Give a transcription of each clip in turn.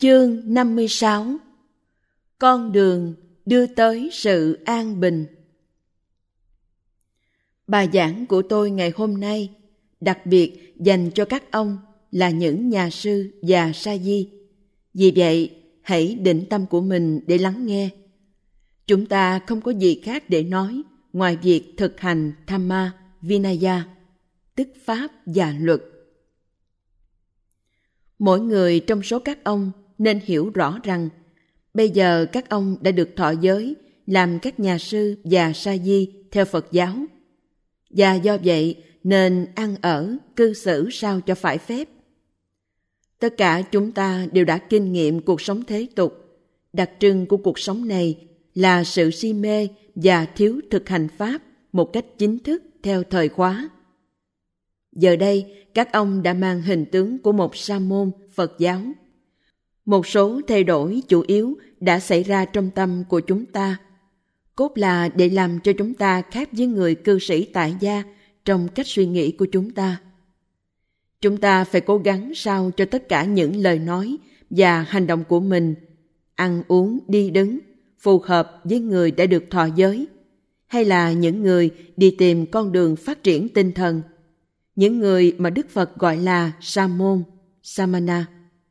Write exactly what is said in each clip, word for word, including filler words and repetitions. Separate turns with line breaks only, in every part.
Chương năm mươi sáu. Con đường đưa tới sự an bình. Bài giảng của tôi ngày hôm nay đặc biệt dành cho các ông là những nhà sư và sa di. Vì vậy, hãy định tâm của mình để lắng nghe. Chúng ta không có gì khác để nói ngoài việc thực hành Dhamma Vinaya, tức pháp và luật. Mỗi người trong số các ông nên hiểu rõ rằng bây giờ các ông đã được thọ giới làm các nhà sư và sa di theo Phật giáo, và do vậy nên ăn ở, cư xử sao cho phải phép. Tất cả chúng ta đều đã kinh nghiệm cuộc sống thế tục. Đặc trưng của cuộc sống này là sự si mê và thiếu thực hành pháp một cách chính thức theo thời khóa. Giờ đây, các ông đã mang hình tướng của một sa môn Phật giáo. Một số thay đổi chủ yếu đã xảy ra trong tâm của chúng ta, cốt là để làm cho chúng ta khác với người cư sĩ tại gia trong cách suy nghĩ của chúng ta. Chúng ta phải cố gắng sao cho tất cả những lời nói và hành động của mình, ăn uống, đi đứng, phù hợp với người đã được thọ giới, hay là những người đi tìm con đường phát triển tinh thần, những người mà Đức Phật gọi là sa môn, samana.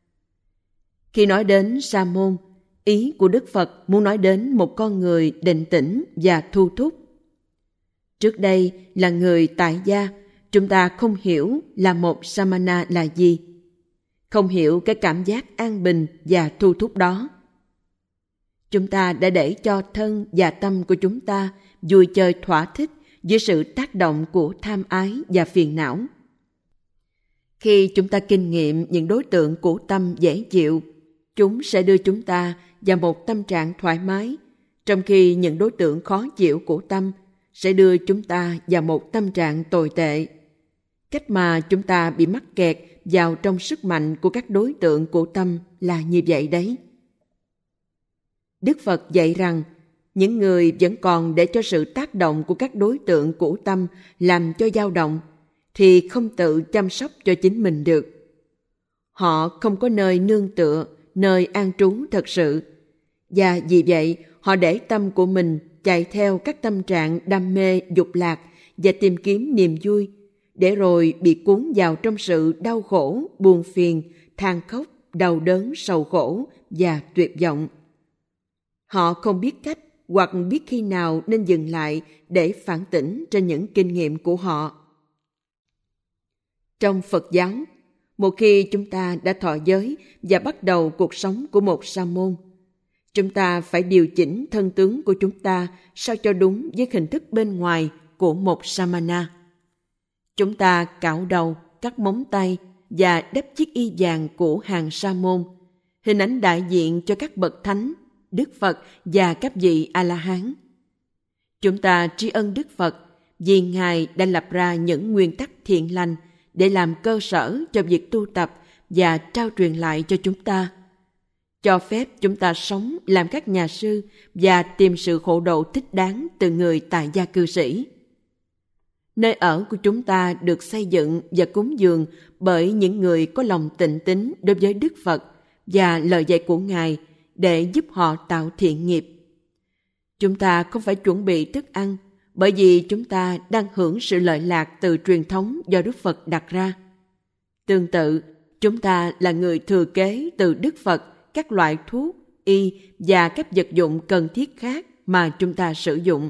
Khi nói đến sa môn, ý của Đức Phật muốn nói đến một con người định tĩnh và thu thúc. Trước đây là người tại gia, chúng ta không hiểu là một samana là gì, không hiểu cái cảm giác an bình và thu thúc đó. Chúng ta đã để cho thân và tâm của chúng ta vui chơi thỏa thích dưới sự tác động của tham ái và phiền não. Khi chúng ta kinh nghiệm những đối tượng của tâm dễ chịu, chúng sẽ đưa chúng ta vào một tâm trạng thoải mái, trong khi những đối tượng khó chịu của tâm sẽ đưa chúng ta vào một tâm trạng tồi tệ. Cách mà chúng ta bị mắc kẹt vào trong sức mạnh của các đối tượng của tâm là như vậy đấy. Đức Phật dạy rằng, những người vẫn còn để cho sự tác động của các đối tượng của tâm làm cho dao động, thì không tự chăm sóc cho chính mình được. Họ không có nơi nương tựa, nơi an trú thật sự, và vì vậy họ để tâm của mình chạy theo các tâm trạng đam mê, dục lạc và tìm kiếm niềm vui, để rồi bị cuốn vào trong sự đau khổ, buồn phiền, than khóc, đau đớn, sầu khổ và tuyệt vọng. Họ không biết cách hoặc biết khi nào nên dừng lại để phản tỉnh trên những kinh nghiệm của họ. Trong Phật giáo, một khi chúng ta đã thọ giới và bắt đầu cuộc sống của một sa môn, chúng ta phải điều chỉnh thân tướng của chúng ta sao cho đúng với hình thức bên ngoài của một samana. Chúng ta cạo đầu, cắt móng tay và đắp chiếc y vàng của hàng sa môn, hình ảnh đại diện cho các bậc thánh, Đức Phật và các vị A-la-hán. Chúng ta tri ân Đức Phật vì Ngài đã lập ra những nguyên tắc thiện lành để làm cơ sở cho việc tu tập và trao truyền lại cho chúng ta, cho phép chúng ta sống làm các nhà sư và tìm sự khổ độ thích đáng từ người tại gia cư sĩ. Nơi ở của chúng ta được xây dựng và cúng dường bởi những người có lòng tịnh tín đối với Đức Phật và lời dạy của Ngài để giúp họ tạo thiện nghiệp. Chúng ta không phải chuẩn bị thức ăn, bởi vì chúng ta đang hưởng sự lợi lạc từ truyền thống do Đức Phật đặt ra. Tương tự, chúng ta là người thừa kế từ Đức Phật các loại thuốc, y và các vật dụng cần thiết khác mà chúng ta sử dụng.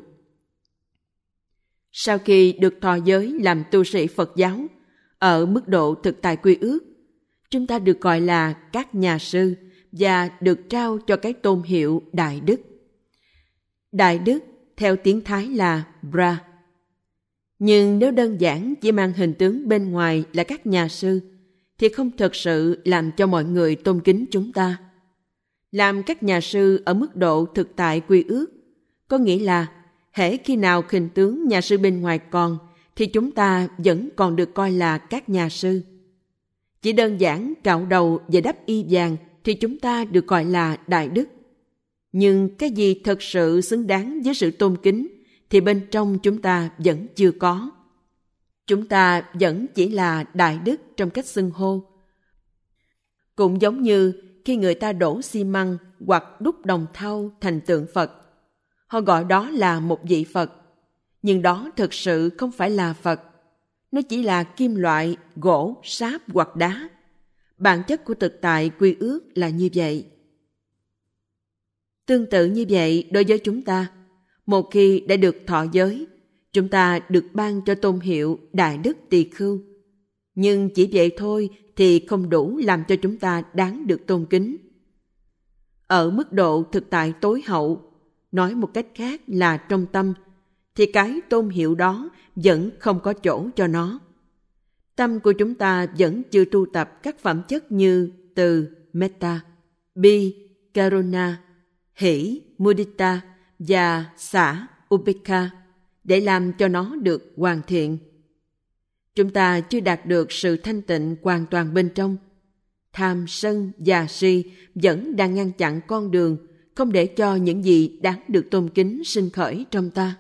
Sau khi được thọ giới làm tu sĩ Phật giáo, ở mức độ thực tại quy ước, chúng ta được gọi là các nhà sư và được trao cho cái tôn hiệu Đại Đức. Đại Đức theo tiếng Thái là Bra. Nhưng nếu đơn giản chỉ mang hình tướng bên ngoài là các nhà sư, thì không thực sự làm cho mọi người tôn kính chúng ta. Làm các nhà sư ở mức độ thực tại quy ước, có nghĩa là hễ khi nào hình tướng nhà sư bên ngoài còn, thì chúng ta vẫn còn được coi là các nhà sư. Chỉ đơn giản cạo đầu và đắp y vàng thì chúng ta được gọi là Đại Đức. Nhưng cái gì thật sự xứng đáng với sự tôn kính thì bên trong chúng ta vẫn chưa có. Chúng ta vẫn chỉ là Đại Đức trong cách xưng hô. Cũng giống như khi người ta đổ xi măng hoặc đúc đồng thau thành tượng Phật. Họ gọi đó là một vị Phật, nhưng đó thực sự không phải là Phật. Nó chỉ là kim loại, gỗ, sáp hoặc đá. Bản chất của thực tại quy ước là như vậy. Tương tự như vậy đối với chúng ta, một khi đã được thọ giới, chúng ta được ban cho tôn hiệu Đại Đức Tỳ Khưu. Nhưng chỉ vậy thôi thì không đủ làm cho chúng ta đáng được tôn kính. Ở mức độ thực tại tối hậu, nói một cách khác là trong tâm, thì cái tôn hiệu đó vẫn không có chỗ cho nó. Tâm của chúng ta vẫn chưa tu tập các phẩm chất như từ, metta, bi, karuna, hỷ, mudita và xả, upekha để làm cho nó được hoàn thiện. Chúng ta chưa đạt được sự thanh tịnh hoàn toàn bên trong. Tham, sân và si vẫn đang ngăn chặn con đường, không để cho những gì đáng được tôn kính sinh khởi trong ta.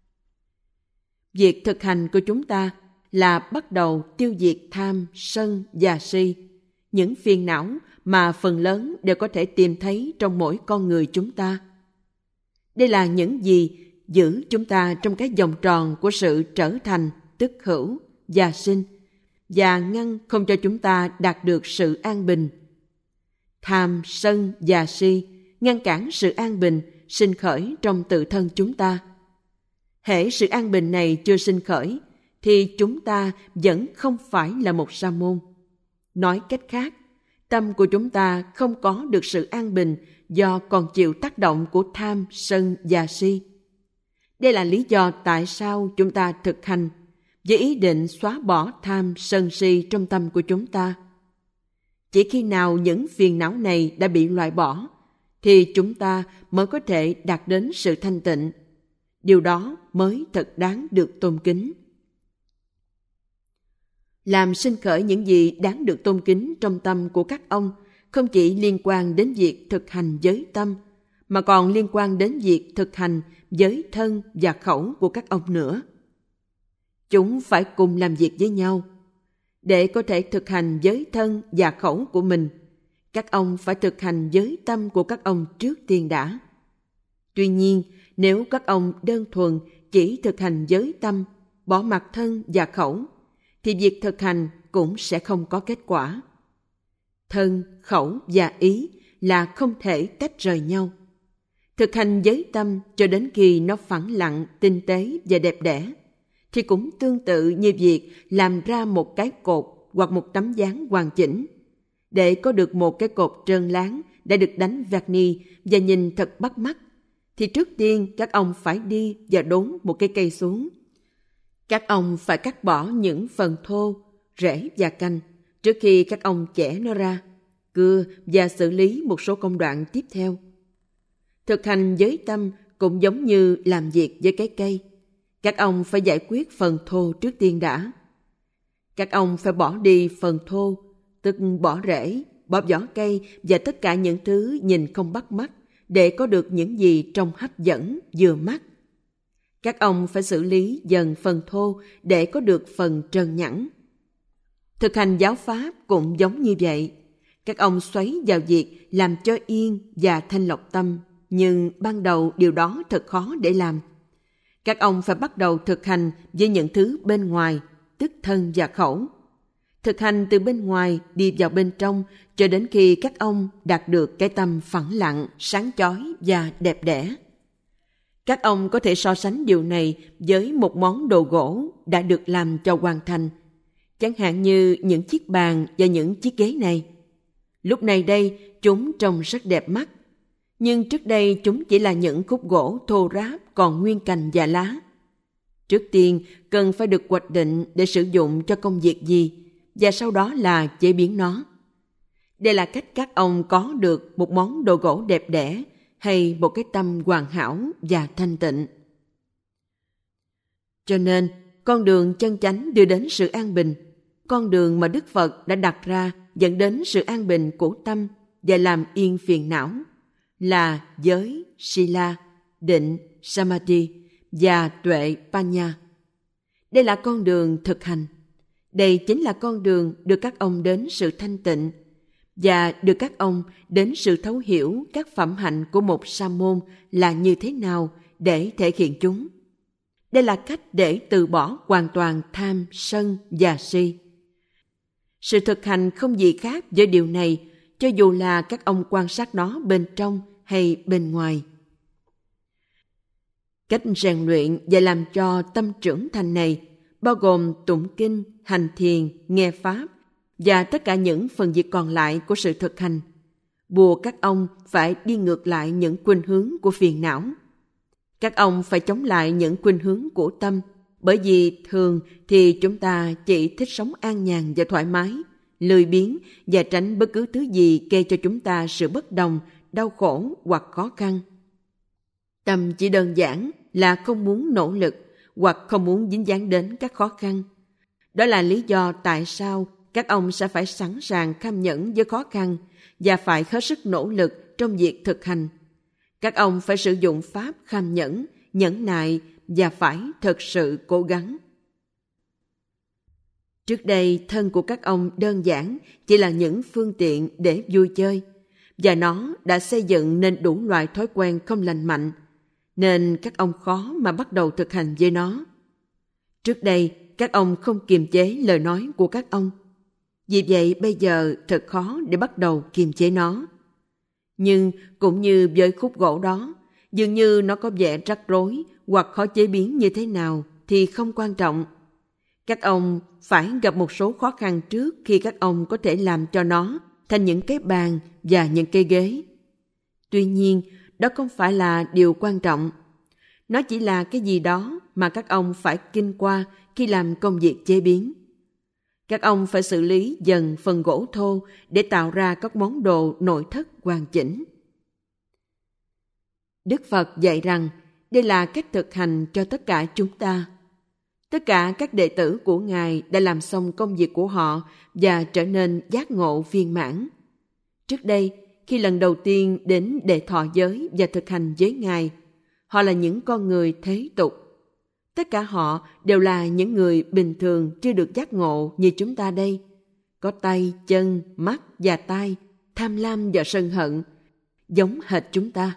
Việc thực hành của chúng ta là bắt đầu tiêu diệt tham, sân và si, những phiền não mà phần lớn đều có thể tìm thấy trong mỗi con người chúng ta. Đây là những gì giữ chúng ta trong cái vòng tròn của sự trở thành, tức hữu và sinh, và ngăn không cho chúng ta đạt được sự an bình. Tham, sân và si ngăn cản sự an bình sinh khởi trong tự thân chúng ta. Hễ sự an bình này chưa sinh khởi, thì chúng ta vẫn không phải là một sa môn. Nói cách khác, tâm của chúng ta không có được sự an bình do còn chịu tác động của tham, sân và si. Đây là lý do tại sao chúng ta thực hành với ý định xóa bỏ tham, sân, si trong tâm của chúng ta. Chỉ khi nào những phiền não này đã bị loại bỏ, thì chúng ta mới có thể đạt đến sự thanh tịnh. Điều đó mới thật đáng được tôn kính. Làm sinh khởi những gì đáng được tôn kính trong tâm của các ông không chỉ liên quan đến việc thực hành giới tâm, mà còn liên quan đến việc thực hành giới thân và khẩu của các ông nữa. Chúng phải cùng làm việc với nhau. Để có thể thực hành giới thân và khẩu của mình, các ông phải thực hành giới tâm của các ông trước tiên đã. Tuy nhiên, nếu các ông đơn thuần chỉ thực hành giới tâm, bỏ mặc thân và khẩu, thì việc thực hành cũng sẽ không có kết quả. Thân, khẩu và ý là không thể tách rời nhau. Thực hành giới tâm cho đến khi nó phẳng lặng, tinh tế và đẹp đẽ, thì cũng tương tự như việc làm ra một cái cột hoặc một tấm dáng hoàn chỉnh. Để có được một cái cột trơn láng đã được đánh vernis và nhìn thật bắt mắt, thì trước tiên các ông phải đi và đốn một cái cây xuống. Các ông phải cắt bỏ những phần thô, rễ và cành trước khi các ông chẻ nó ra, cưa và xử lý một số công đoạn tiếp theo. Thực hành giới tâm cũng giống như làm việc với cái cây. Các ông phải giải quyết phần thô trước tiên đã. Các ông phải bỏ đi phần thô, tức bỏ rễ, bỏ vỏ cây và tất cả những thứ nhìn không bắt mắt để có được những gì trông hấp dẫn, vừa mắt. Các ông phải xử lý dần phần thô để có được phần trơn nhẵn. Thực hành giáo pháp cũng giống như vậy. Các ông xoáy vào việc làm cho yên và thanh lọc tâm, nhưng ban đầu điều đó thật khó để làm. Các ông phải bắt đầu thực hành với những thứ bên ngoài, tức thân và khẩu. Thực hành từ bên ngoài đi vào bên trong cho đến khi các ông đạt được cái tâm phẳng lặng, sáng chói và đẹp đẽ. Các ông có thể so sánh điều này với một món đồ gỗ đã được làm cho hoàn thành, chẳng hạn như những chiếc bàn và những chiếc ghế này. Lúc này đây, chúng trông rất đẹp mắt, nhưng trước đây chúng chỉ là những khúc gỗ thô ráp còn nguyên cành và lá. Trước tiên, cần phải được hoạch định để sử dụng cho công việc gì, và sau đó là chế biến nó. Đây là cách các ông có được một món đồ gỗ đẹp đẽ hay một cái tâm hoàn hảo và thanh tịnh. Cho nên, con đường chân chánh đưa đến sự an bình, con đường mà Đức Phật đã đặt ra dẫn đến sự an bình của tâm và làm yên phiền não, là giới, sila, định, samadhi và tuệ panya. Đây là con đường thực hành. Đây chính là con đường đưa các ông đến sự thanh tịnh. và đưa các ông đến sự thấu hiểu các phẩm hạnh của một sa môn là như thế nào để thể hiện chúng. Đây là cách để từ bỏ hoàn toàn tham, sân và si. Sự thực hành không gì khác với điều này, cho dù là các ông quan sát nó bên trong hay bên ngoài. Cách rèn luyện và làm cho tâm trưởng thành này bao gồm tụng kinh, hành thiền, nghe pháp và tất cả những phần việc còn lại của sự thực hành, buộc các ông phải đi ngược lại những khuynh hướng của phiền não. Các ông phải chống lại những khuynh hướng của tâm, bởi vì thường thì chúng ta chỉ thích sống an nhàn và thoải mái, lười biếng và tránh bất cứ thứ gì gây cho chúng ta sự bất đồng, đau khổ hoặc khó khăn. Tâm chỉ đơn giản là không muốn nỗ lực hoặc không muốn dính dáng đến các khó khăn. Đó là lý do tại sao các ông sẽ phải sẵn sàng kham nhẫn với khó khăn và phải hết sức nỗ lực trong việc thực hành. Các ông phải sử dụng pháp kham nhẫn, nhẫn nại và phải thật sự cố gắng. Trước đây, thân của các ông đơn giản chỉ là những phương tiện để vui chơi, và nó đã xây dựng nên đủ loại thói quen không lành mạnh, nên các ông khó mà bắt đầu thực hành với nó. Trước đây, các ông không kiềm chế lời nói của các ông. Vì vậy bây giờ thật khó để bắt đầu kiềm chế nó. Nhưng cũng như với khúc gỗ đó, dường như nó có vẻ rắc rối hoặc khó chế biến như thế nào thì không quan trọng. Các ông phải gặp một số khó khăn trước khi các ông có thể làm cho nó thành những cái bàn và những cái ghế. Tuy nhiên, đó không phải là điều quan trọng. Nó chỉ là cái gì đó mà các ông phải kinh qua khi làm công việc chế biến. Các ông phải xử lý dần phần gỗ thô để tạo ra các món đồ nội thất hoàn chỉnh. Đức Phật dạy rằng đây là cách thực hành cho tất cả chúng ta. Tất cả các đệ tử của Ngài đã làm xong công việc của họ và trở nên giác ngộ viên mãn. Trước đây, khi lần đầu tiên đến để thọ giới và thực hành với Ngài, họ là những con người thế tục. Tất cả họ đều là những người bình thường chưa được giác ngộ như chúng ta đây. Có tay, chân, mắt và tai, tham lam và sân hận, giống hệt chúng ta.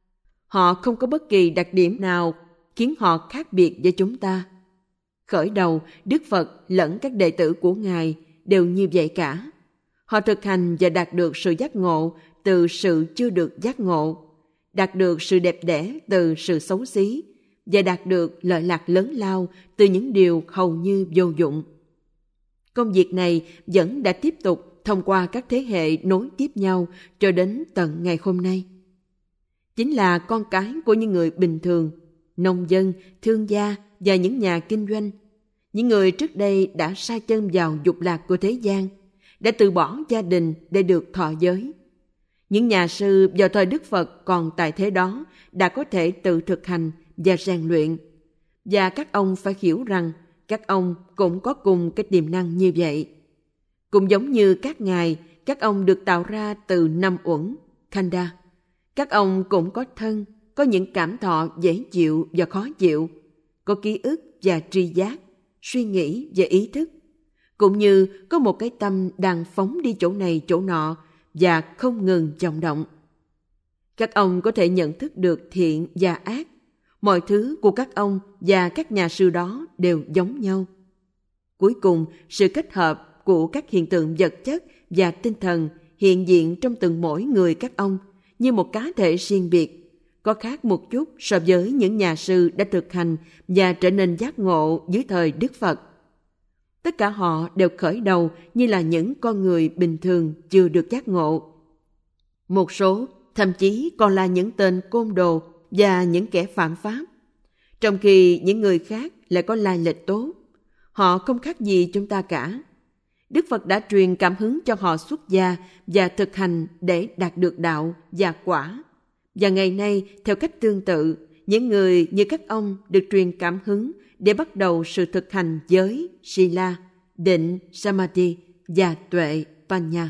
Họ không có bất kỳ đặc điểm nào khiến họ khác biệt với chúng ta. Khởi đầu, Đức Phật lẫn các đệ tử của Ngài đều như vậy cả. Họ thực hành và đạt được sự giác ngộ từ sự chưa được giác ngộ, đạt được sự đẹp đẽ từ sự xấu xí, và đạt được lợi lạc lớn lao từ những điều hầu như vô dụng. Công việc này vẫn đã tiếp tục thông qua các thế hệ nối tiếp nhau cho đến tận ngày hôm nay. Chính là con cái của những người bình thường, nông dân, thương gia và những nhà kinh doanh. Những người trước đây đã sa chân vào dục lạc của thế gian, đã từ bỏ gia đình để được thọ giới. Những nhà sư vào thời Đức Phật còn tại thế đó đã có thể tự thực hành và rèn luyện. Và các ông phải hiểu rằng các ông cũng có cùng cái tiềm năng như vậy. Cũng giống như các ngài, các ông được tạo ra từ năm uẩn, khanda. Các ông cũng có thân, có những cảm thọ dễ chịu và khó chịu, có ký ức và tri giác, suy nghĩ và ý thức, cũng như có một cái tâm đang phóng đi chỗ này chỗ nọ và không ngừng dao động. Các ông có thể nhận thức được thiện và ác. Mọi thứ của các ông và các nhà sư đó đều giống nhau. Cuối cùng, sự kết hợp của các hiện tượng vật chất và tinh thần hiện diện trong từng mỗi người các ông như một cá thể riêng biệt, có khác một chút so với những nhà sư đã thực hành và trở nên giác ngộ dưới thời Đức Phật. Tất cả họ đều khởi đầu như là những con người bình thường chưa được giác ngộ. Một số thậm chí còn là những tên côn đồ và những kẻ phạm pháp, trong khi những người khác lại có lai lịch tốt. Họ không khác gì chúng ta cả. Đức Phật đã truyền cảm hứng cho họ xuất gia và thực hành để đạt được đạo và quả. Và ngày nay, theo cách tương tự, những người như các ông được truyền cảm hứng để bắt đầu sự thực hành giới, sila, định, samadhi và tuệ, panya.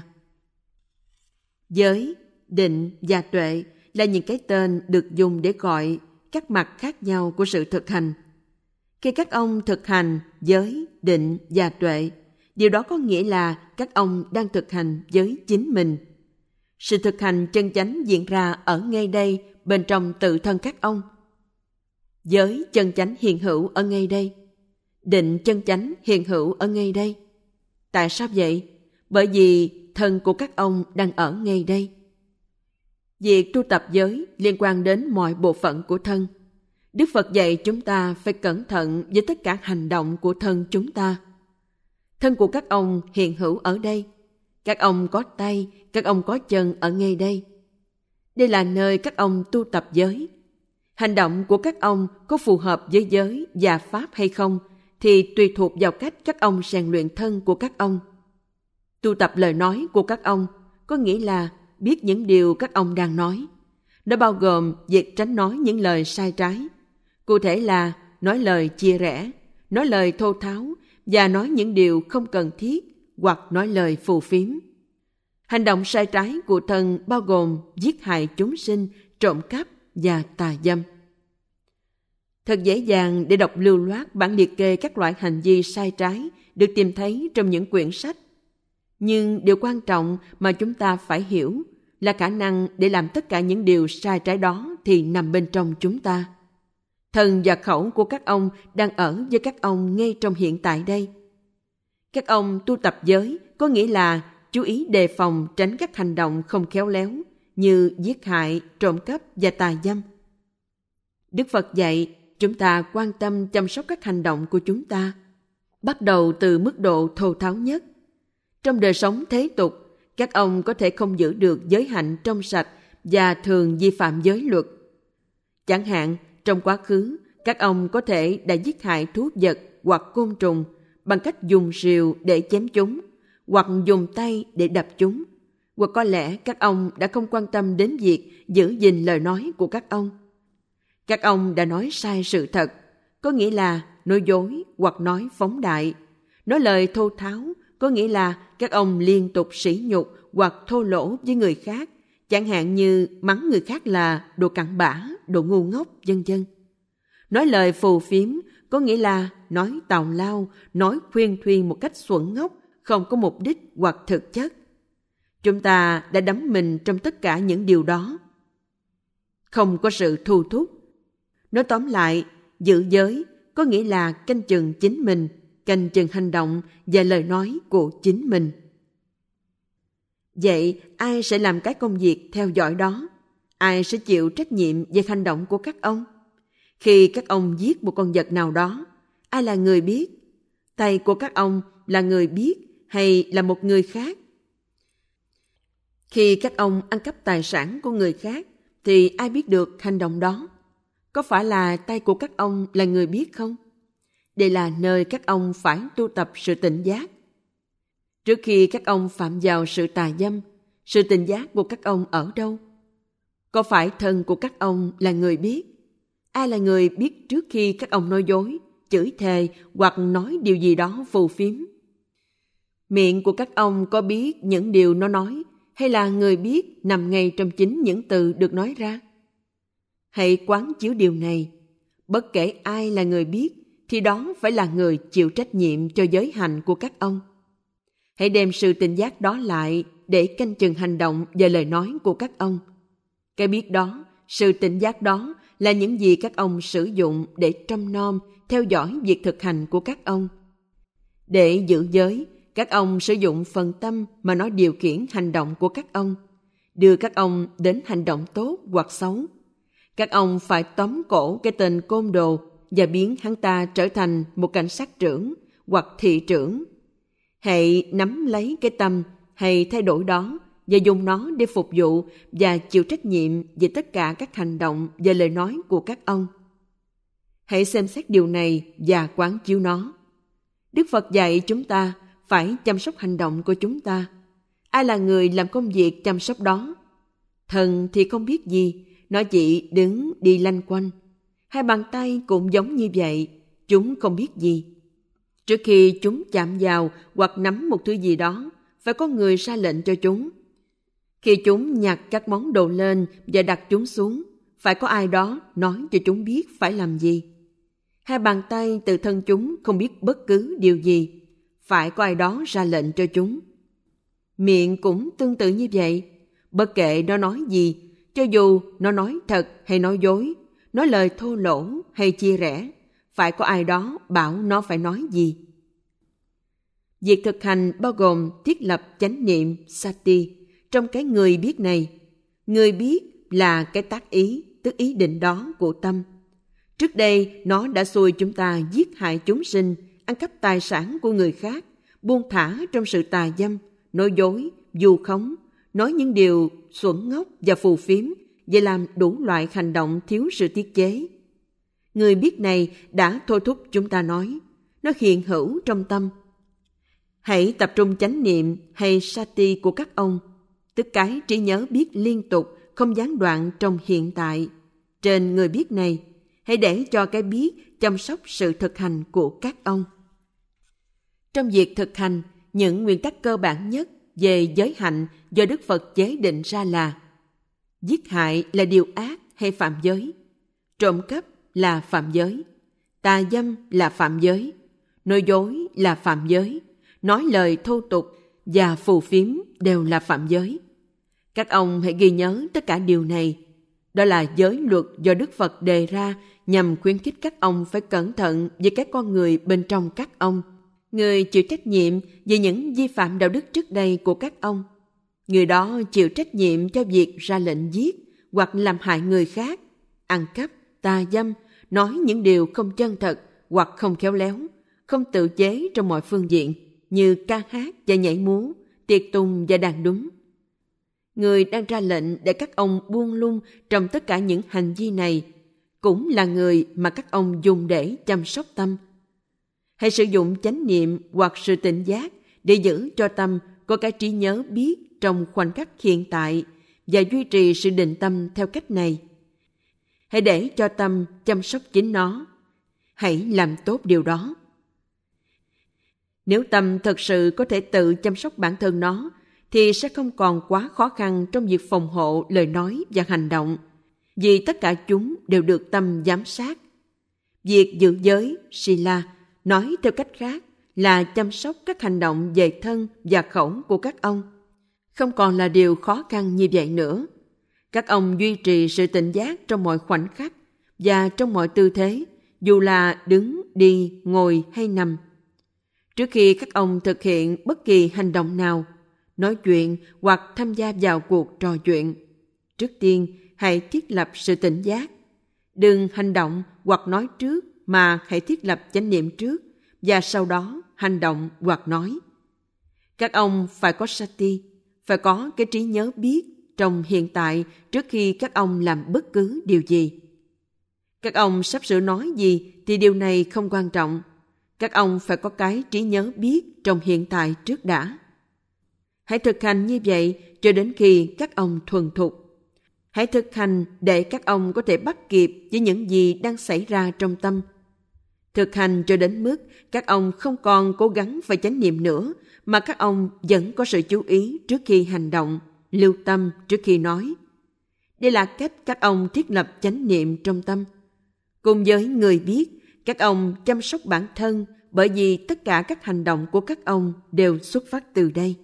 Giới, định và tuệ là những cái tên được dùng để gọi các mặt khác nhau của sự thực hành. Khi các ông thực hành giới, định và tuệ, Điều đó có nghĩa là các ông đang thực hành với chính mình. Sự thực hành chân chánh diễn ra ở ngay đây, bên trong tự thân các ông. Giới chân chánh hiện hữu ở ngay đây. Định chân chánh hiện hữu ở ngay đây. Tại sao vậy? Bởi vì thân của các ông đang ở ngay đây. Việc tu tập giới liên quan đến mọi bộ phận của thân. Đức Phật dạy chúng ta phải cẩn thận với tất cả hành động của thân chúng ta. Thân của các ông hiện hữu ở đây. Các ông có tay, các ông có chân ở ngay đây. Đây là nơi các ông tu tập giới. Hành động của các ông có phù hợp với giới và pháp hay không thì tùy thuộc vào cách các ông rèn luyện thân của các ông. Tu tập lời nói của các ông có nghĩa là biết những điều các ông đang nói. Nó bao gồm việc tránh nói những lời sai trái. Cụ thể là nói lời chia rẽ, nói lời thô tháo và nói những điều không cần thiết hoặc nói lời phù phiếm. Hành động sai trái của thân bao gồm giết hại chúng sinh, trộm cắp và tà dâm. Thật dễ dàng để đọc lưu loát bản liệt kê các loại hành vi sai trái được tìm thấy trong những quyển sách. Nhưng điều quan trọng mà chúng ta phải hiểu là khả năng để làm tất cả những điều sai trái đó thì nằm bên trong chúng ta. Thân và khẩu của các ông đang ở với các ông ngay trong hiện tại đây. Các ông tu tập giới có nghĩa là chú ý đề phòng tránh các hành động không khéo léo như giết hại, trộm cắp và tà dâm. Đức Phật dạy chúng ta quan tâm chăm sóc các hành động của chúng ta, bắt đầu từ mức độ thô tháo nhất. Trong đời sống thế tục, các ông có thể không giữ được giới hạnh trong sạch và thường vi phạm giới luật. Chẳng hạn, trong quá khứ, các ông có thể đã giết hại thú vật hoặc côn trùng bằng cách dùng rìu để chém chúng, hoặc dùng tay để đập chúng, hoặc có lẽ các ông đã không quan tâm đến việc giữ gìn lời nói của các ông. Các ông đã nói sai sự thật, có nghĩa là nói dối hoặc nói phóng đại. Nói lời thô tháo, có nghĩa là các ông liên tục sỉ nhục hoặc thô lỗ với người khác, chẳng hạn như mắng người khác là đồ cặn bã, đồ ngu ngốc, vân vân. Nói lời phù phiếm, có nghĩa là nói tào lao, nói khuyên thuyên một cách xuẩn ngốc, không có mục đích hoặc thực chất. Chúng ta đã đắm mình trong tất cả những điều đó. Không có sự thu thúc. Nói tóm lại, giữ giới có nghĩa là canh chừng chính mình, canh chừng hành động và lời nói của chính mình. Vậy ai sẽ làm cái công việc theo dõi đó? Ai sẽ chịu trách nhiệm về hành động của các ông? Khi các ông giết một con vật nào đó, ai là người biết? Tay của các ông là người biết hay là một người khác? Khi các ông ăn cắp tài sản của người khác, thì ai biết được hành động đó? Có phải là tay của các ông là người biết không? Đây là nơi các ông phải tu tập sự tỉnh giác. Trước khi các ông phạm vào sự tà dâm, sự tỉnh giác của các ông ở đâu? Có phải thân của các ông là người biết? Ai là người biết trước khi các ông nói dối, chửi thề hoặc nói điều gì đó phù phiếm? Miệng của các ông có biết những điều nó nói, hay là người biết nằm ngay trong chính những từ được nói ra? Hãy quán chiếu điều này. Bất kể ai là người biết, thì đó phải là người chịu trách nhiệm cho giới hạnh của các ông. Hãy đem sự tỉnh giác đó lại để canh chừng hành động và lời nói của các ông. Cái biết đó, sự tỉnh giác đó là những gì các ông sử dụng để trông nom, theo dõi việc thực hành của các ông. Để giữ giới, các ông sử dụng phần tâm mà nó điều khiển hành động của các ông, đưa các ông đến hành động tốt hoặc xấu. Các ông phải tóm cổ cái tên côn đồ và biến hắn ta trở thành một cảnh sát trưởng hoặc thị trưởng. Hãy nắm lấy cái tâm hay thay đổi đó và dùng nó để phục vụ và chịu trách nhiệm về tất cả các hành động và lời nói của các ông. Hãy xem xét điều này và quán chiếu nó. Đức Phật dạy chúng ta phải chăm sóc hành động của chúng ta. Ai là người làm công việc chăm sóc đó? Thần thì không biết gì, nó chỉ đứng đi lanh quanh. Hai bàn tay cũng giống như vậy, chúng không biết gì. Trước khi chúng chạm vào hoặc nắm một thứ gì đó, phải có người ra lệnh cho chúng. Khi chúng nhặt các món đồ lên và đặt chúng xuống, phải có ai đó nói cho chúng biết phải làm gì. Hai bàn tay từ thân chúng không biết bất cứ điều gì. phải có ai đó ra lệnh cho chúng. Miệng cũng tương tự như vậy. Bất kệ nó nói gì, cho dù nó nói thật hay nói dối, nói lời thô lỗ hay chia rẽ, phải có ai đó bảo nó phải nói gì. Việc thực hành bao gồm thiết lập chánh niệm sati trong cái người biết này. Người biết là cái tác ý, tức ý định đó của tâm. Trước đây nó đã xui chúng ta giết hại chúng sinh, ăn cắp tài sản của người khác, buông thả trong sự tà dâm, nói dối, vu khống, nói những điều xuẩn ngốc và phù phiếm, và làm đủ loại hành động thiếu sự tiết chế. Người biết này đã thôi thúc chúng ta nói, nó hiện hữu trong tâm. Hãy tập trung chánh niệm hay sati của các ông, tức cái trí nhớ biết liên tục, không gián đoạn trong hiện tại. Trên người biết này, hãy để cho cái biết chăm sóc sự thực hành của các ông. Trong việc thực hành, những nguyên tắc cơ bản nhất về giới hạnh do Đức Phật chế định ra là: giết hại là điều ác hay phạm giới, trộm cắp là phạm giới, tà dâm là phạm giới, nói dối là phạm giới, nói lời thô tục và phù phiếm đều là phạm giới. Các ông hãy ghi nhớ tất cả điều này. Đó là giới luật do Đức Phật đề ra nhằm khuyến khích các ông phải cẩn thận với các con người bên trong các ông. Người chịu trách nhiệm về những vi phạm đạo đức trước đây của các ông. Người đó chịu trách nhiệm cho việc ra lệnh giết hoặc làm hại người khác, ăn cắp, tà dâm, nói những điều không chân thật hoặc không khéo léo, không tự chế trong mọi phương diện như ca hát và nhảy múa, tiệc tùng và đàn đúng. Người đang ra lệnh để các ông buông lung trong tất cả những hành vi này cũng là người mà các ông dùng để chăm sóc tâm. Hãy sử dụng chánh niệm hoặc sự tỉnh giác để giữ cho tâm có cái trí nhớ biết trong khoảnh khắc hiện tại và duy trì sự định tâm theo cách này. Hãy để cho tâm chăm sóc chính nó. Hãy làm tốt điều đó. Nếu tâm thật sự có thể tự chăm sóc bản thân nó, thì sẽ không còn quá khó khăn trong việc phòng hộ lời nói và hành động, vì tất cả chúng đều được tâm giám sát. Việc giữ giới, sila, nói theo cách khác là chăm sóc các hành động về thân và khẩu của các ông, không còn là điều khó khăn như vậy nữa. Các ông duy trì sự tỉnh giác trong mọi khoảnh khắc và trong mọi tư thế, dù là đứng, đi, ngồi hay nằm. Trước khi các ông thực hiện bất kỳ hành động nào, nói chuyện hoặc tham gia vào cuộc trò chuyện, trước tiên hãy thiết lập sự tỉnh giác. Đừng hành động hoặc nói trước, mà hãy thiết lập chánh niệm trước và sau đó hành động hoặc nói. Các ông phải có sati, phải có cái trí nhớ biết trong hiện tại trước khi các ông làm bất cứ điều gì. Các ông sắp sửa nói gì thì điều này không quan trọng. Các ông phải có cái trí nhớ biết trong hiện tại trước đã. Hãy thực hành như vậy cho đến khi các ông thuần thục. Hãy thực hành để các ông có thể bắt kịp với những gì đang xảy ra trong tâm. Thực hành cho đến mức các ông không còn cố gắng phải chánh niệm nữa, mà các ông vẫn có sự chú ý trước khi hành động, lưu tâm trước khi nói. Đây là cách các ông thiết lập chánh niệm trong tâm. Cùng với người biết, các ông chăm sóc bản thân, bởi vì tất cả các hành động của các ông đều xuất phát từ đây.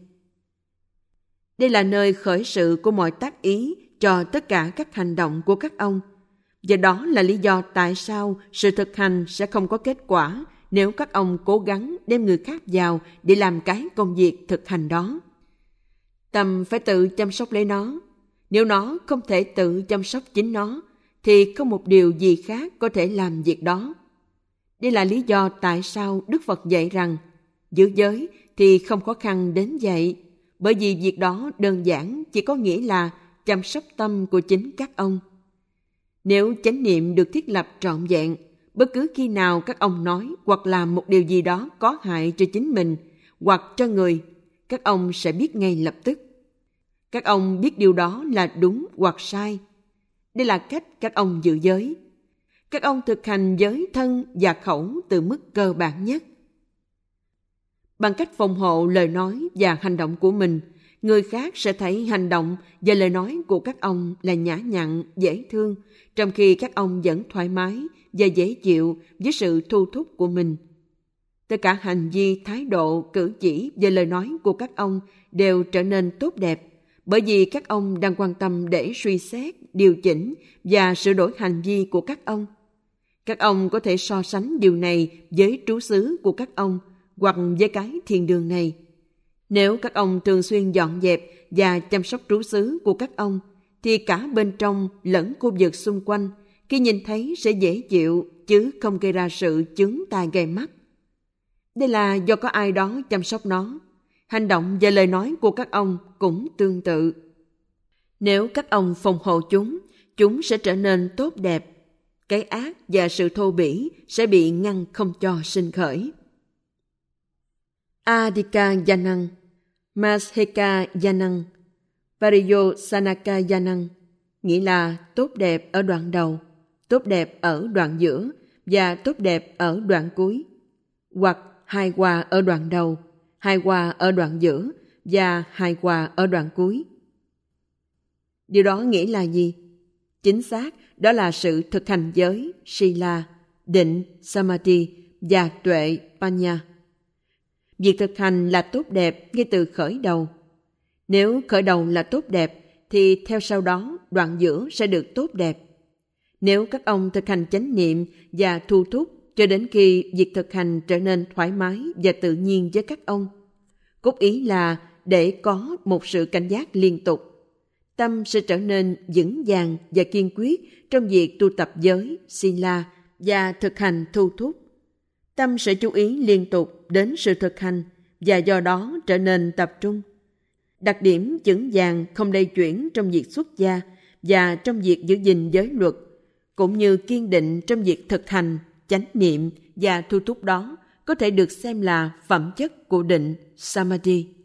Đây là nơi khởi sự của mọi tác ý cho tất cả các hành động của các ông. Và đó là lý do tại sao sự thực hành sẽ không có kết quả nếu các ông cố gắng đem người khác vào để làm cái công việc thực hành đó. Tâm phải tự chăm sóc lấy nó. Nếu nó không thể tự chăm sóc chính nó, thì không một điều gì khác có thể làm việc đó. Đây là lý do tại sao Đức Phật dạy rằng giữ giới thì không khó khăn đến vậy, bởi vì việc đó đơn giản chỉ có nghĩa là chăm sóc tâm của chính các ông. Nếu chánh niệm được thiết lập trọn vẹn, bất cứ khi nào các ông nói hoặc làm một điều gì đó có hại cho chính mình hoặc cho người, các ông sẽ biết ngay lập tức. Các ông biết điều đó là đúng hoặc sai. Đây là cách các ông giữ giới. Các ông thực hành giới thân và khẩu từ mức cơ bản nhất. Bằng cách phòng hộ lời nói và hành động của mình, người khác sẽ thấy hành động và lời nói của các ông là nhã nhặn, dễ thương, trong khi các ông vẫn thoải mái và dễ chịu với sự thu thúc của mình. Tất cả hành vi, thái độ, cử chỉ và lời nói của các ông đều trở nên tốt đẹp, bởi vì các ông đang quan tâm để suy xét, điều chỉnh và sửa đổi hành vi của các ông. Các ông có thể so sánh điều này với trú xứ của các ông hoặc với cái thiên đường này. Nếu các ông thường xuyên dọn dẹp và chăm sóc trú xứ của các ông, thì cả bên trong lẫn khu vực xung quanh khi nhìn thấy sẽ dễ chịu chứ không gây ra sự chướng tai gai mắt. Đây là do có ai đó chăm sóc nó. Hành động và lời nói của các ông cũng tương tự. Nếu các ông phòng hộ chúng, chúng sẽ trở nên tốt đẹp. Cái ác và sự thô bỉ sẽ bị ngăn không cho sinh khởi. Adhika Yanang, Masheka Yanang, Pariyosanaka Yanang nghĩa là tốt đẹp ở đoạn đầu, tốt đẹp ở đoạn giữa và tốt đẹp ở đoạn cuối, hoặc hài hòa ở đoạn đầu, hài hòa ở đoạn giữa và hài hòa ở đoạn cuối. Điều đó nghĩa là gì? Chính xác, đó là sự thực hành giới, sila, định, samadhi và tuệ, panya. Việc thực hành là tốt đẹp ngay từ khởi đầu. Nếu khởi đầu là tốt đẹp, thì theo sau đó đoạn giữa sẽ được tốt đẹp. Nếu các ông thực hành chánh niệm và thu thúc cho đến khi việc thực hành trở nên thoải mái và tự nhiên với các ông, cốt ý là để có một sự cảnh giác liên tục. Tâm sẽ trở nên vững vàng và kiên quyết trong việc tu tập giới, sila và thực hành thu thúc. Tâm sẽ chú ý liên tục đến sự thực hành và do đó trở nên tập trung. Đặc điểm vững vàng không lay chuyển trong việc xuất gia và trong việc giữ gìn giới luật, cũng như kiên định trong việc thực hành, chánh niệm và thu thúc đó có thể được xem là phẩm chất của định, samadhi.